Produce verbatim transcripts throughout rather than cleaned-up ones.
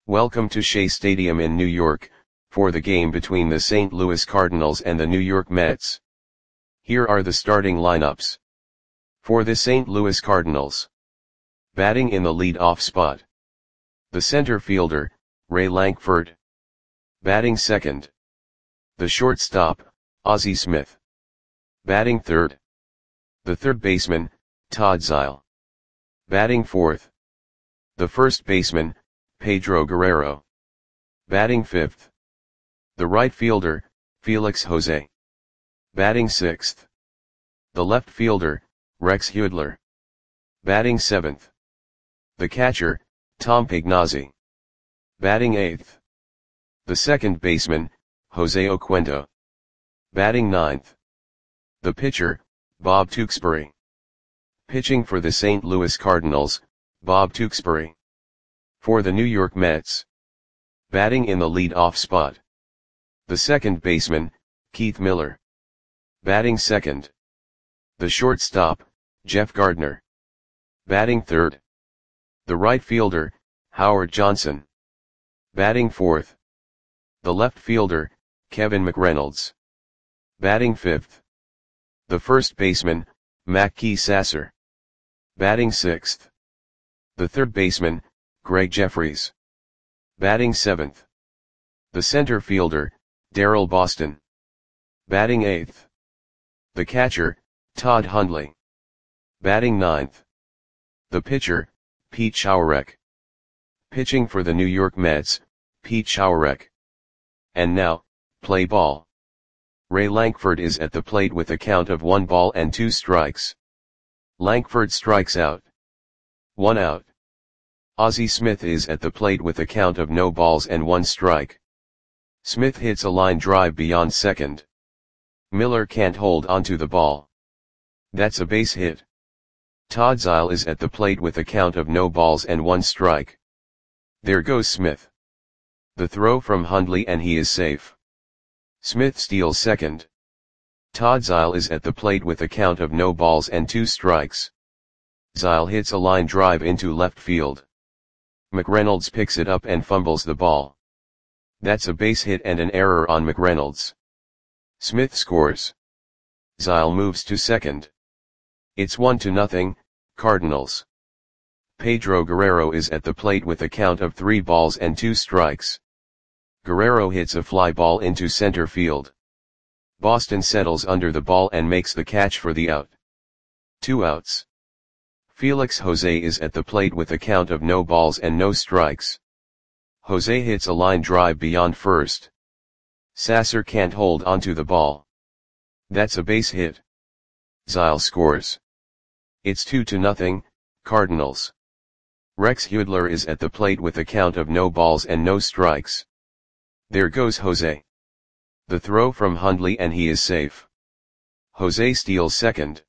Welcome to Shea Stadium in New York, for the game between the Saint Louis Cardinals and the New York Mets. Here are the starting lineups. For the Saint Louis Cardinals. Batting in the lead-off spot. The center fielder, Ray Lankford. Batting second. The shortstop, Ozzie Smith. Batting third. The third baseman, Todd Zeile. Batting fourth. The first baseman, Pedro Guerrero. Batting fifth. The right fielder, Felix Jose. Batting sixth. The left fielder, Rex Hudler. Batting seventh. The catcher, Tom Pagnozzi. Batting eighth. The second baseman, Jose Oquendo. Batting ninth. The pitcher, Bob Tewksbury. Pitching for the Saint Louis Cardinals, Bob Tewksbury. For the New York Mets. Batting in the lead-off spot. The second baseman, Keith Miller. Batting second. The shortstop, Jeff Gardner. Batting third. The right fielder, Howard Johnson. Batting fourth. The left fielder, Kevin McReynolds. Batting fifth. The first baseman, Mackey Sasser. Batting sixth. The third baseman, Greg Jeffries. Batting seventh. The center fielder, Darryl Boston. Batting eighth. The catcher, Todd Hundley. Batting ninth. The pitcher, Pete Schourek. Pitching for the New York Mets, Pete Schourek. And now, play ball. Ray Lankford is at the plate with a count of one ball and two strikes. Lankford strikes out. One out. Ozzie Smith is at the plate with a count of no balls and one strike. Smith hits a line drive beyond second. Miller can't hold onto the ball. That's a base hit. Todd Zeile is at the plate with a count of no balls and one strike. There goes Smith. The throw from Hundley and he is safe. Smith steals second. Todd Zeile is at the plate with a count of no balls and two strikes. Zeile hits a line drive into left field. McReynolds picks it up and fumbles the ball. That's a base hit and an error on McReynolds. Smith scores. Zeile moves to second. It's one to nothing, Cardinals. Pedro Guerrero is at the plate with a count of three balls and two strikes. Guerrero hits a fly ball into center field. Boston settles under the ball and makes the catch for the out. Two outs. Felix Jose is at the plate with a count of no balls and no strikes. Jose hits a line drive beyond first. Sasser can't hold onto the ball. That's a base hit. Zeile scores. It's two to nothing, Cardinals. Rex Hudler is at the plate with a count of no balls and no strikes. There goes Jose. The throw from Hundley and he is safe. Jose steals second.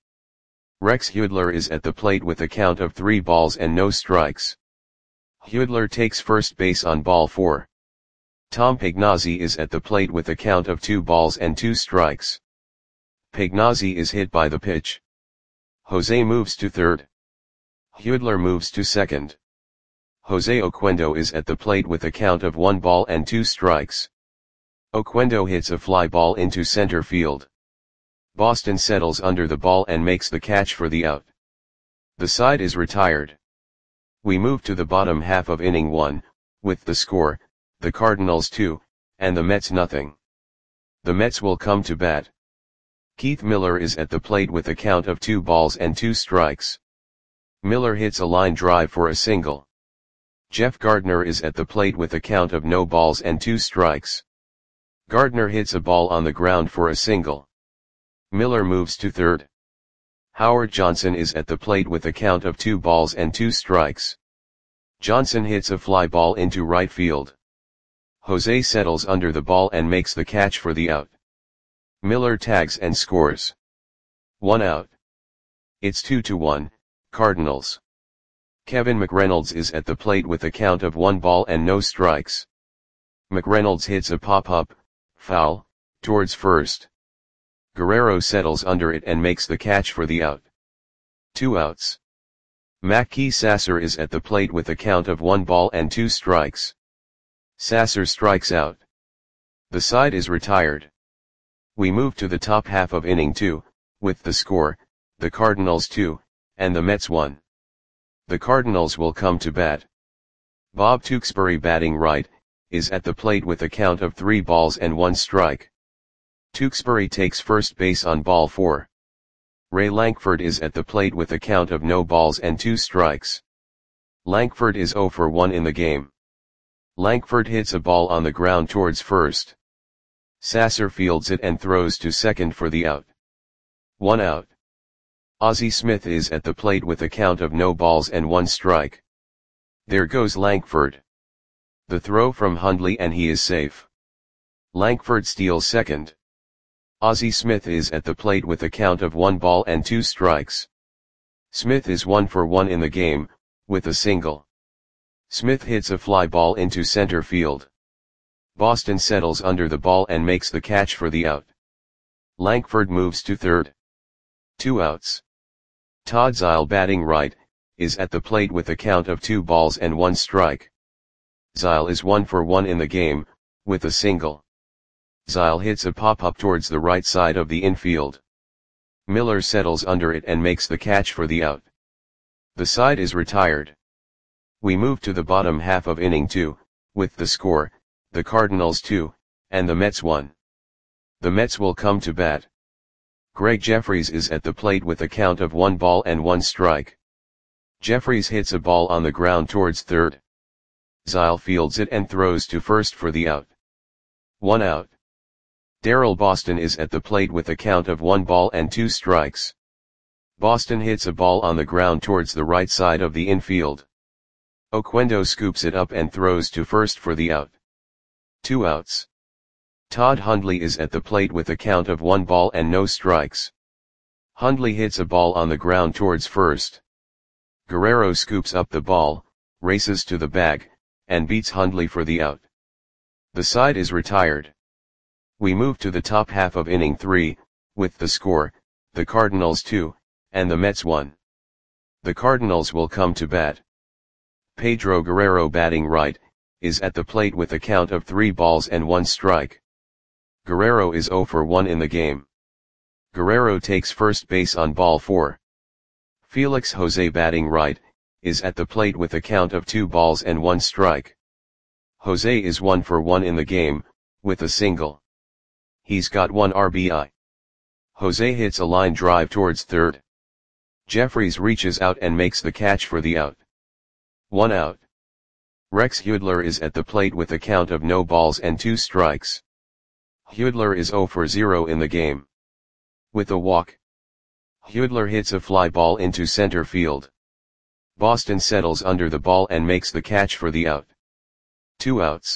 Rex Hudler is at the plate with a count of three balls and no strikes. Hudler takes first base on ball four. Tom Pagnozzi is at the plate with a count of two balls and two strikes. Pagnozzi is hit by the pitch. Jose moves to third. Hudler moves to second. Jose Oquendo is at the plate with a count of one ball and two strikes. Oquendo hits a fly ball into center field. Boston settles under the ball and makes the catch for the out. The side is retired. We move to the bottom half of inning one, with the score, the Cardinals two, and the Mets nothing. The Mets will come to bat. Keith Miller is at the plate with a count of two balls and two strikes. Miller hits a line drive for a single. Jeff Gardner is at the plate with a count of no balls and two strikes. Gardner hits a ball on the ground for a single. Miller moves to third. Howard Johnson is at the plate with a count of two balls and two strikes. Johnson hits a fly ball into right field. Jose settles under the ball and makes the catch for the out. Miller tags and scores. One out. It's two to one, Cardinals. Kevin McReynolds is at the plate with a count of one ball and no strikes. McReynolds hits a pop-up, foul, towards first. Guerrero settles under it and makes the catch for the out. Two outs. Mackey Sasser is at the plate with a count of one ball and two strikes. Sasser strikes out. The side is retired. We move to the top half of inning two, with the score, the Cardinals two, and the Mets one. The Cardinals will come to bat. Bob Tewksbury, batting right, is at the plate with a count of three balls and one strike. Tewksbury takes first base on ball four. Ray Lankford is at the plate with a count of no balls and two strikes. Lankford is zero for one in the game. Lankford hits a ball on the ground towards first. Sasser fields it and throws to second for the out. One out. Ozzie Smith is at the plate with a count of no balls and one strike. There goes Lankford. The throw from Hundley and he is safe. Lankford steals second. Ozzie Smith is at the plate with a count of one ball and two strikes. Smith is one for one in the game, with a single. Smith hits a fly ball into center field. Boston settles under the ball and makes the catch for the out. Lankford moves to third. Two outs. Todd Zeile, batting right, is at the plate with a count of two balls and one strike. Zeile is one for one in the game, with a single. Zeile hits a pop-up towards the right side of the infield. Miller settles under it and makes the catch for the out. The side is retired. We move to the bottom half of inning two, with the score, the Cardinals two, and the Mets one. The Mets will come to bat. Greg Jeffries is at the plate with a count of one ball and one strike. Jeffries hits a ball on the ground towards third. Zeile fields it and throws to first for the out. One out. Darrell Boston is at the plate with a count of one ball and two strikes. Boston hits a ball on the ground towards the right side of the infield. Oquendo scoops it up and throws to first for the out. Two outs. Todd Hundley is at the plate with a count of one ball and no strikes. Hundley hits a ball on the ground towards first. Guerrero scoops up the ball, races to the bag, and beats Hundley for the out. The side is retired. We move to the top half of inning three, with the score, the Cardinals two, and the Mets one. The Cardinals will come to bat. Pedro Guerrero, batting right, is at the plate with a count of three balls and one strike. Guerrero is zero for one in the game. Guerrero takes first base on ball four. Felix Jose, batting right, is at the plate with a count of two balls and one strike. Jose is one for one in the game, with a single. He's got one R B I. Jose hits a line drive towards third. Jeffries reaches out and makes the catch for the out. One out. Rex Hudler is at the plate with a count of no balls and two strikes. Hudler is zero for zero in the game. With a walk. Hudler hits a fly ball into center field. Boston settles under the ball and makes the catch for the out. Two outs.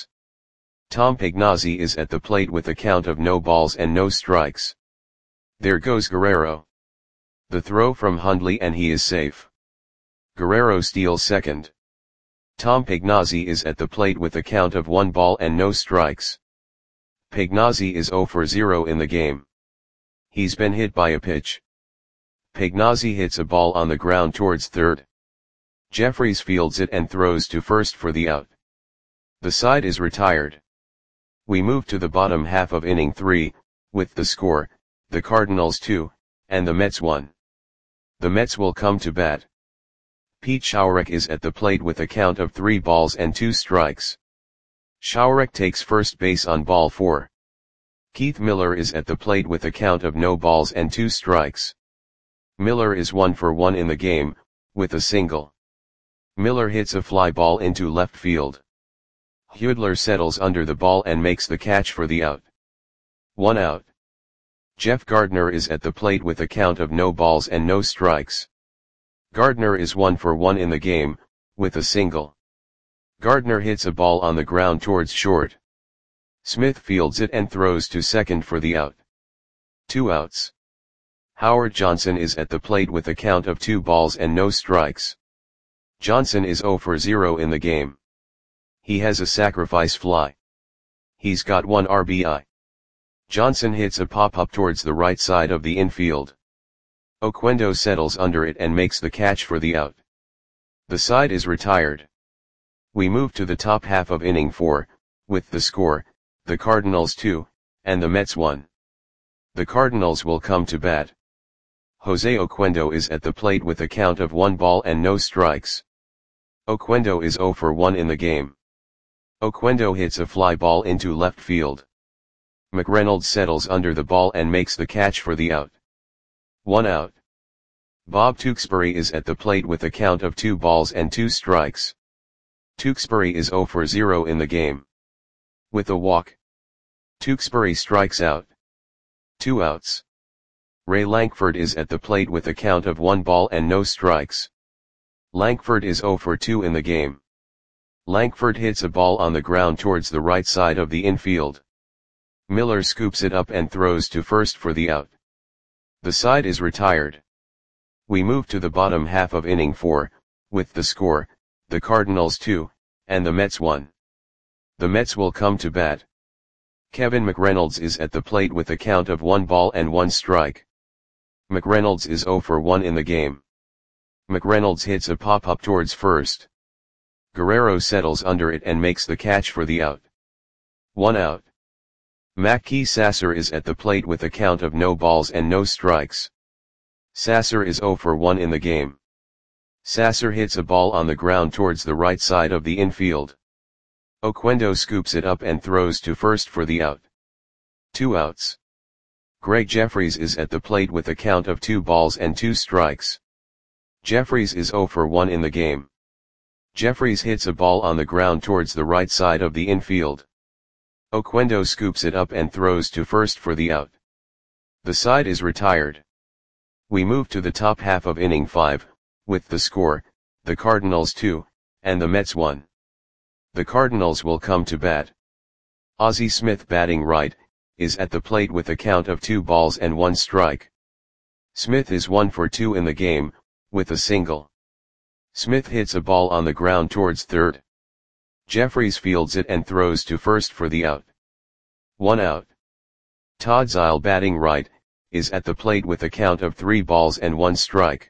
Tom Pagnozzi is at the plate with a count of no balls and no strikes. There goes Guerrero. The throw from Hundley and he is safe. Guerrero steals second. Tom Pagnozzi is at the plate with a count of one ball and no strikes. Pagnozzi is zero for zero in the game. He's been hit by a pitch. Pagnozzi hits a ball on the ground towards third. Jeffries fields it and throws to first for the out. The side is retired. We move to the bottom half of inning three, with the score, the Cardinals two, and the Mets one. The Mets will come to bat. Pete Schourek is at the plate with a count of three balls and two strikes. Schourek takes first base on ball four. Keith Miller is at the plate with a count of no balls and two strikes. Miller is one for one in the game, with a single. Miller hits a fly ball into left field. Hudler settles under the ball and makes the catch for the out. One out. Jeff Gardner is at the plate with a count of no balls and no strikes. Gardner is one for one in the game, with a single. Gardner hits a ball on the ground towards short. Smith fields it and throws to second for the out. Two outs. Howard Johnson is at the plate with a count of two balls and no strikes. Johnson is zero for zero in the game. He has a sacrifice fly. He's got one R B I. Johnson hits a pop-up towards the right side of the infield. Oquendo settles under it and makes the catch for the out. The side is retired. We move to the top half of inning four, with the score, the Cardinals two, and the Mets one. The Cardinals will come to bat. Jose Oquendo is at the plate with a count of one ball and no strikes. Oquendo is zero for one in the game. Oquendo hits a fly ball into left field. McReynolds settles under the ball and makes the catch for the out. One out. Bob Tewksbury is at the plate with a count of two balls and two strikes. Tewksbury is zero for zero in the game. With a walk, Tewksbury strikes out. Two outs. Ray Lankford is at the plate with a count of one ball and no strikes. Lankford is zero for two in the game. Lankford hits a ball on the ground towards the right side of the infield. Miller scoops it up and throws to first for the out. The side is retired. We move to the bottom half of inning four, with the score, the Cardinals two, and the Mets one. The Mets will come to bat. Kevin McReynolds is at the plate with a count of one ball and one strike. McReynolds is zero for one in the game. McReynolds hits a pop-up towards first. Guerrero settles under it and makes the catch for the out. One out. Mackey Sasser is at the plate with a count of no balls and no strikes. Sasser is zero for one in the game. Sasser hits a ball on the ground towards the right side of the infield. Oquendo scoops it up and throws to first for the out. Two outs. Greg Jeffries is at the plate with a count of two balls and two strikes. Jeffries is zero for one in the game. Jeffries hits a ball on the ground towards the right side of the infield. Oquendo scoops it up and throws to first for the out. The side is retired. We move to the top half of inning five, with the score, the Cardinals two, and the Mets one. The Cardinals will come to bat. Ozzie Smith, batting right, is at the plate with a count of two balls and one strike. Smith is one for two in the game, with a single. Smith hits a ball on the ground towards third. Jeffries fields it and throws to first for the out. One out. Todd Zeile, batting right, is at the plate with a count of three balls and one strike.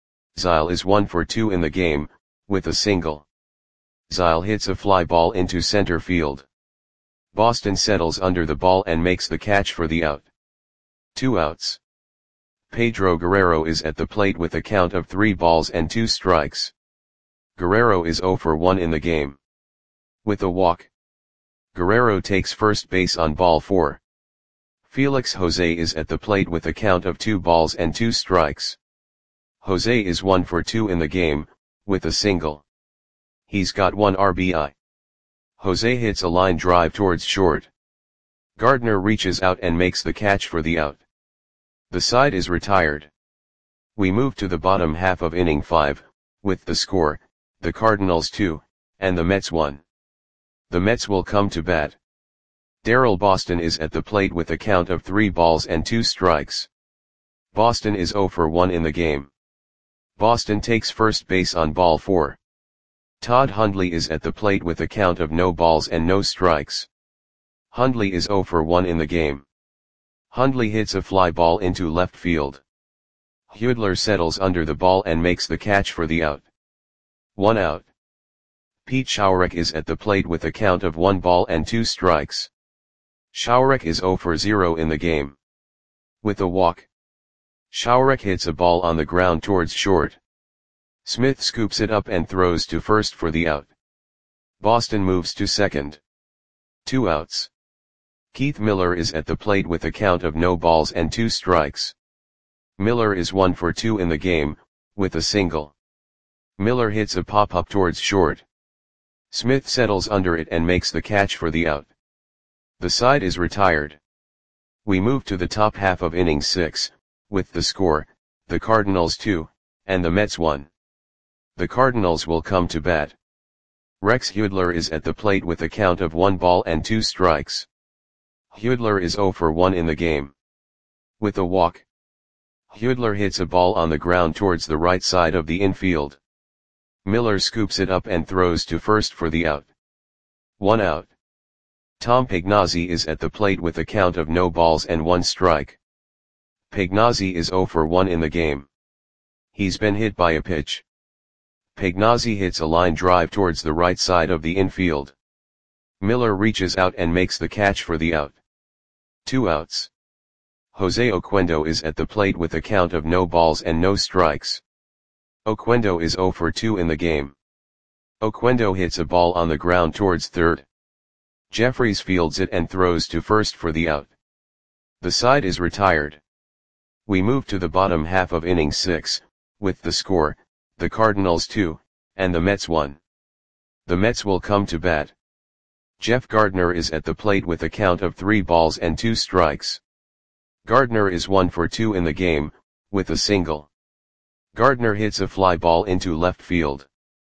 Zeile is one for two in the game, with a single. Zeile hits a fly ball into center field. Boston settles under the ball and makes the catch for the out. Two outs. Pedro Guerrero is at the plate with a count of three balls and two strikes. Guerrero is zero for one in the game. With a walk, Guerrero takes first base on ball four. Felix Jose is at the plate with a count of two balls and two strikes. Jose is one for two in the game, with a single. He's got one R B I. Jose hits a line drive towards short. Gardner reaches out and makes the catch for the out. The side is retired. We move to the bottom half of inning five, with the score, the Cardinals two, and the Mets one. The Mets will come to bat. Darrell Boston is at the plate with a count of three balls and two strikes. Boston is zero for one in the game. Boston takes first base on ball four. Todd Hundley is at the plate with a count of no balls and no strikes. Hundley is zero for one in the game. Hundley hits a fly ball into left field. Hudler settles under the ball and makes the catch for the out. One out. Pete Schourek is at the plate with a count of one ball and two strikes. Schourek is zero for zero in the game. With a walk, Schourek hits a ball on the ground towards short. Smith scoops it up and throws to first for the out. Boston moves to second. Two outs. Keith Miller is at the plate with a count of no balls and two strikes. Miller is one for two in the game, with a single. Miller hits a pop-up towards short. Smith settles under it and makes the catch for the out. The side is retired. We move to the top half of inning six, with the score, the Cardinals two, and the Mets one. The Cardinals will come to bat. Rex Hudler is at the plate with a count of one ball and two strikes. Hudler is zero for one in the game. With a walk, Hudler hits a ball on the ground towards the right side of the infield. Miller scoops it up and throws to first for the out. One out. Tom Pagnozzi is at the plate with a count of no balls and one strike. Pagnozzi is zero for one in the game. He's been hit by a pitch. Pagnozzi hits a line drive towards the right side of the infield. Miller reaches out and makes the catch for the out. Two outs. Jose Oquendo is at the plate with a count of no balls and no strikes. Oquendo is zero for two in the game. Oquendo hits a ball on the ground towards third. Jefferies fields it and throws to first for the out. The side is retired. We move to the bottom half of inning six, with the score, the Cardinals two, and the Mets one. The Mets will come to bat. Jeff Gardner is at the plate with a count of three balls and two strikes. Gardner is one for two in the game, with a single. Gardner hits a fly ball into left field.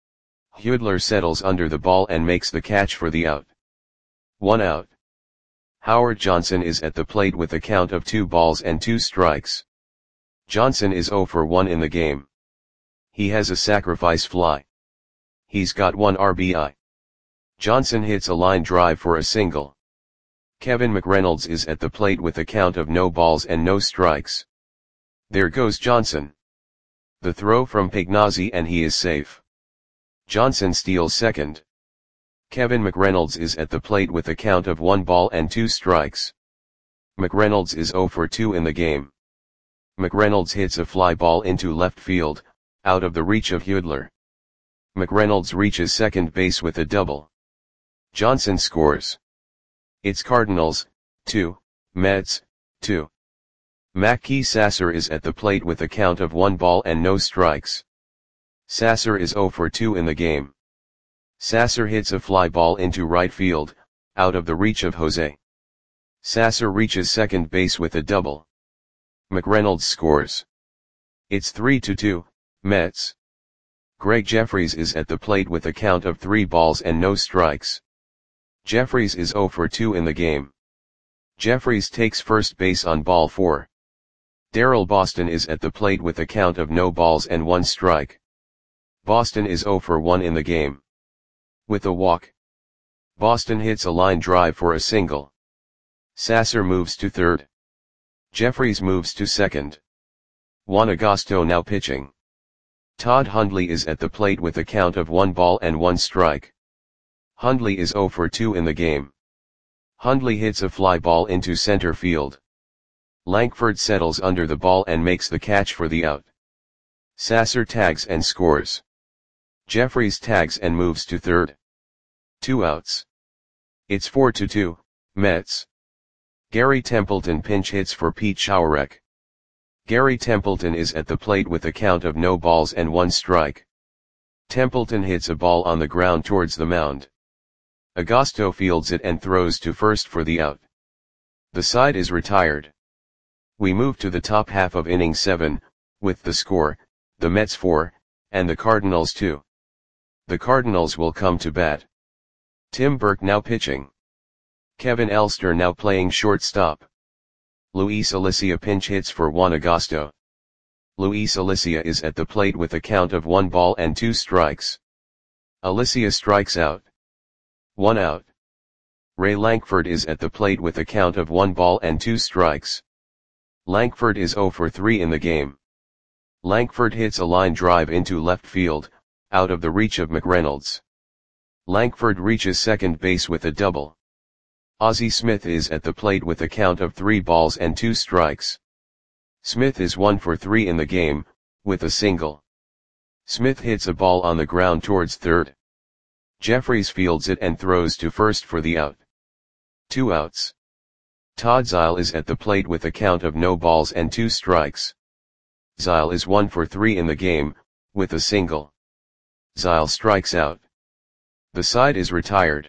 Hudler settles under the ball and makes the catch for the out. One out. Howard Johnson is at the plate with a count of two balls and two strikes. Johnson is zero for one in the game. He has a sacrifice fly. He's got one R B I. Johnson hits a line drive for a single. Kevin McReynolds is at the plate with a count of no balls and no strikes. There goes Johnson. The throw from Pignazzi and he is safe. Johnson steals second. Kevin McReynolds is at the plate with a count of one ball and two strikes. McReynolds is zero for two in the game. McReynolds hits a fly ball into left field, out of the reach of Hudler. McReynolds reaches second base with a double. Johnson scores. It's Cardinals, two, Mets, two. Mackey Sasser is at the plate with a count of one ball and no strikes. Sasser is zero for two in the game. Sasser hits a fly ball into right field, out of the reach of Jose. Sasser reaches second base with a double. McReynolds scores. It's three to two, Mets. Greg Jefferies is at the plate with a count of three balls and no strikes. Jefferies is zero for two in the game. Jefferies takes first base on ball four. Darrell Boston is at the plate with a count of no balls and one strike. Boston is zero for one in the game. With a walk. Boston hits a line drive for a single. Sasser moves to third. Jefferies moves to second. Juan Agosto now pitching. Todd Hundley is at the plate with a count of one ball and one strike. Hundley is zero for two in the game. Hundley hits a fly ball into center field. Lankford settles under the ball and makes the catch for the out. Sasser tags and scores. Jefferies tags and moves to third. Two outs. It's four to two, Mets. Gary Templeton pinch hits for Pete Schourek. Gary Templeton is at the plate with a count of no balls and one strike. Templeton hits a ball on the ground towards the mound. Agosto fields it and throws to first for the out. The side is retired. We move to the top half of inning seven, with the score, the Mets four, and the Cardinals two. The Cardinals will come to bat. Tim Burke now pitching. Kevin Elster now playing shortstop. Luis Alicia pinch hits for Juan Agosto. Luis Alicia is at the plate with a count of one ball and two strikes. Alicia strikes out. One out. Ray Lankford is at the plate with a count of one ball and two strikes. Lankford is zero for three in the game. Lankford hits a line drive into left field, out of the reach of McReynolds. Lankford reaches second base with a double. Ozzie Smith is at the plate with a count of three balls and two strikes. Smith is one for three in the game, with a single. Smith hits a ball on the ground towards third. Jefferies fields it and throws to first for the out. Two outs. Todd Zeile is at the plate with a count of no balls and two strikes. Zeile is one for three in the game, with a single. Zeile strikes out. The side is retired.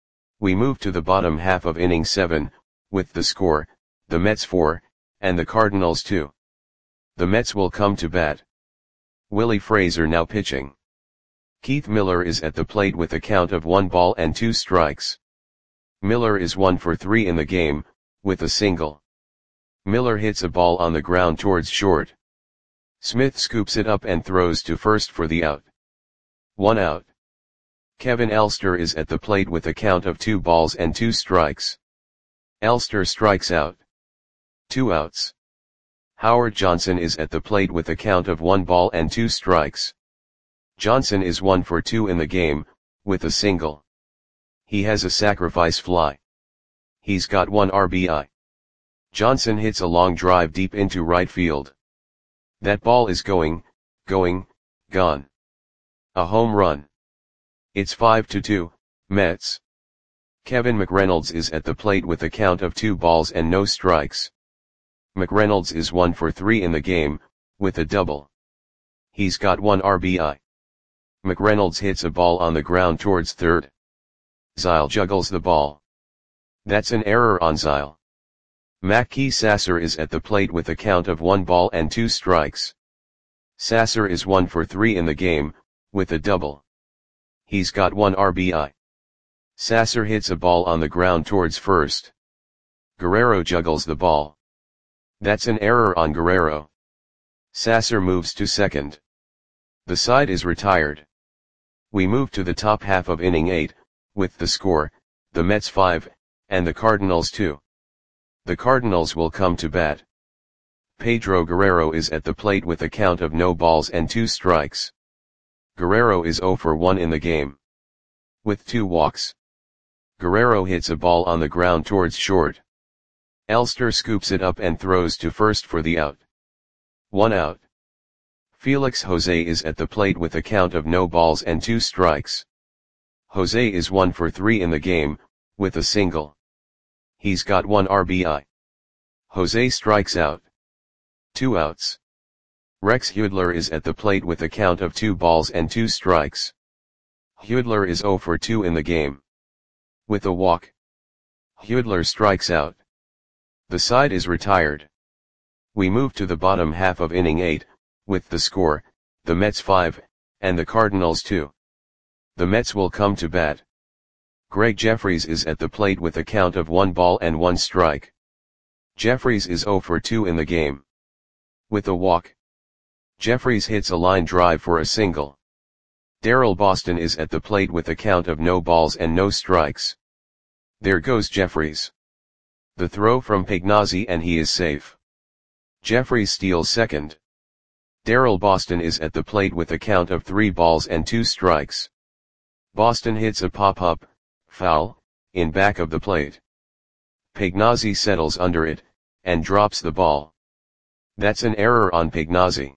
We move to the bottom half of inning seven, with the score, the Mets four, and the Cardinals two. The Mets will come to bat. Willie Frazier now pitching. Keith Miller is at the plate with a count of one ball and two strikes. Miller is one for three in the game, with a single. Miller hits a ball on the ground towards short. Smith scoops it up and throws to first for the out. One out. Kevin Elster is at the plate with a count of two balls and two strikes. Elster strikes out. Two outs. Howard Johnson is at the plate with a count of one ball and two strikes. Johnson is one for two in the game, with a single. He has a sacrifice fly. He's got one R B I. Johnson hits a long drive deep into right field. That ball is going, going, gone. A home run. It's five to two, Mets. Kevin McReynolds is at the plate with a count of two balls and no strikes. McReynolds is one for three in the game, with a double. He's got one R B I. McReynolds hits a ball on the ground towards third. Zile juggles the ball. That's an error on Zile. Mackey Sasser is at the plate with a count of one ball and two strikes. Sasser is one for three in the game, with a double. He's got one R B I. Sasser hits a ball on the ground towards first. Guerrero juggles the ball. That's an error on Guerrero. Sasser moves to second. The side is retired. We move to the top half of inning eight, with the score, the Mets five, and the Cardinals two. The Cardinals will come to bat. Pedro Guerrero is at the plate with a count of no balls and two strikes. Guerrero is zero for one in the game. With two walks. Guerrero hits a ball on the ground towards short. Elster scoops it up and throws to first for the out. One out. Felix Jose is at the plate with a count of no balls and two strikes. Jose is one for three in the game, with a single. He's got one R B I. Jose strikes out. Two outs. Rex Hudler is at the plate with a count of two balls and two strikes. Hudler is zero for two in the game. With a walk. Hudler strikes out. The side is retired. We move to the bottom half of inning eight, with the score, the Mets five, and the Cardinals two. The Mets will come to bat. Greg Jeffries is at the plate with a count of one ball and one strike. Jeffries is zero for two in the game. With a walk. Jeffries hits a line drive for a single. Daryl Boston is at the plate with a count of no balls and no strikes. There goes Jeffries. The throw from Pagnozzi and he is safe. Jeffries steals second. Daryl Boston is at the plate with a count of three balls and two strikes. Boston hits a pop-up, foul, in back of the plate. Pagnozzi settles under it, and drops the ball. That's an error on Pagnozzi.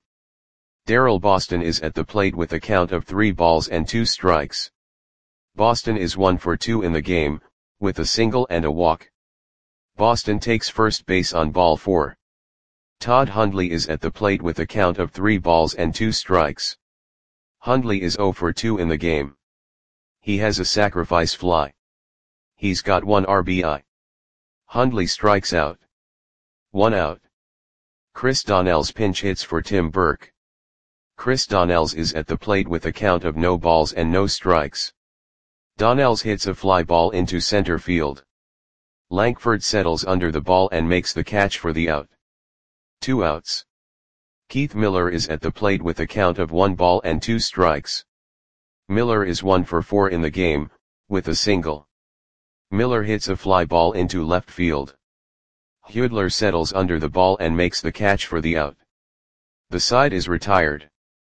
Daryl Boston is at the plate with a count of three balls and two strikes. Boston is one for two in the game, with a single and a walk. Boston takes first base on ball four. Todd Hundley is at the plate with a count of three balls and two strikes. Hundley is zero for two in the game. He has a sacrifice fly. He's got one R B I. Hundley strikes out. One out. Chris Donnells pinch hits for Tim Burke. Chris Donnells is at the plate with a count of no balls and no strikes. Donnells hits a fly ball into center field. Lankford settles under the ball and makes the catch for the out. Two outs. Keith Miller is at the plate with a count of one ball and two strikes. Miller is one for four in the game, with a single. Miller hits a fly ball into left field. Hudler settles under the ball and makes the catch for the out. The side is retired.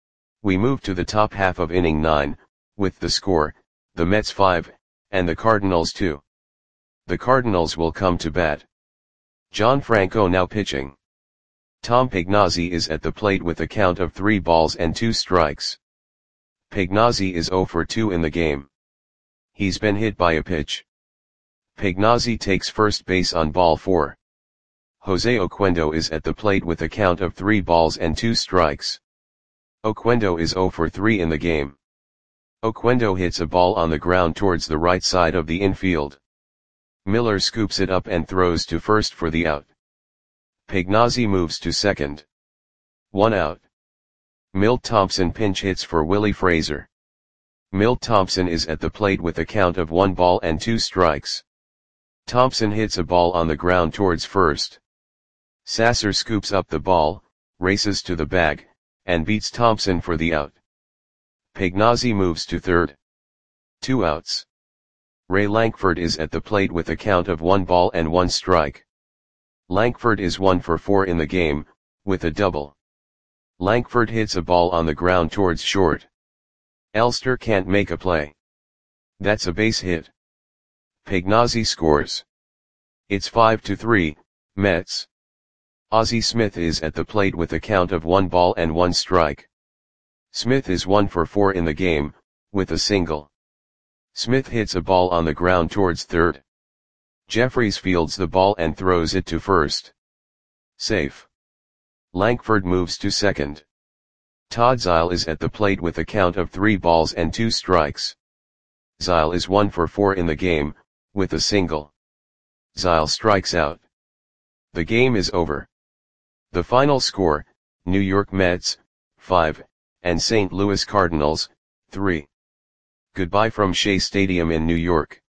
We move to the top half of inning nine, with the score, the Mets five, and the Cardinals two. The Cardinals will come to bat. John Franco now pitching. Tom Pagnozzi is at the plate with a count of three balls and two strikes. Pagnozzi is zero for two in the game. He's been hit by a pitch. Pagnozzi takes first base on ball four. Jose Oquendo is at the plate with a count of three balls and two strikes. Oquendo is zero for three in the game. Oquendo hits a ball on the ground towards the right side of the infield. Miller scoops it up and throws to first for the out. Pagnozzi moves to second. One out. Milt Thompson pinch hits for Willie Frazier. Milt Thompson is at the plate with a count of one ball and two strikes. Thompson hits a ball on the ground towards first. Sasser scoops up the ball, races to the bag, and beats Thompson for the out. Pagnozzi moves to third. Two outs. Ray Lankford is at the plate with a count of one ball and one strike. Lankford is one for four in the game, with a double. Lankford hits a ball on the ground towards short. Elster can't make a play. That's a base hit. Pagnozzi scores. It's five to three, Mets. Ozzie Smith is at the plate with a count of one ball and one strike. Smith is one for four in the game, with a single. Smith hits a ball on the ground towards third. Jeffries fields the ball and throws it to first. Safe. Lankford moves to second. Todd Zeile is at the plate with a count of three balls and two strikes. Zeile is one for four in the game, with a single. Zeile strikes out. The game is over. The final score, New York Mets, five, and Saint Louis Cardinals, three. Goodbye from Shea Stadium in New York.